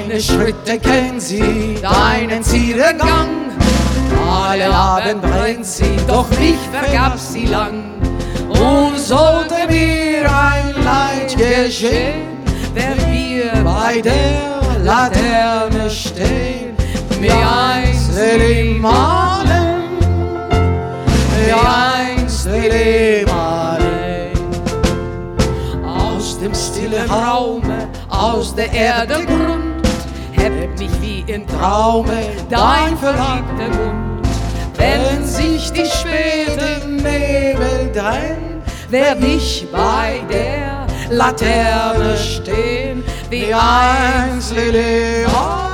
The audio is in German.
Deine Schritte kennen sie, deinen Zierengang. Alle Abend brennt sie, doch nicht vergab sie lang. Und sollte mir ein Leid geschehen, wer wir bei der Laterne stehen, wie einst Lili Marley, wie einst Lili Marley. Aus dem stillen Raume, aus der Erde Grund, hebt mich wie in Traume dein verliebter Mund. Wenn sich die späten Nebel drängen, werd ich bei der Laterne stehen, wie einst Lili Marley.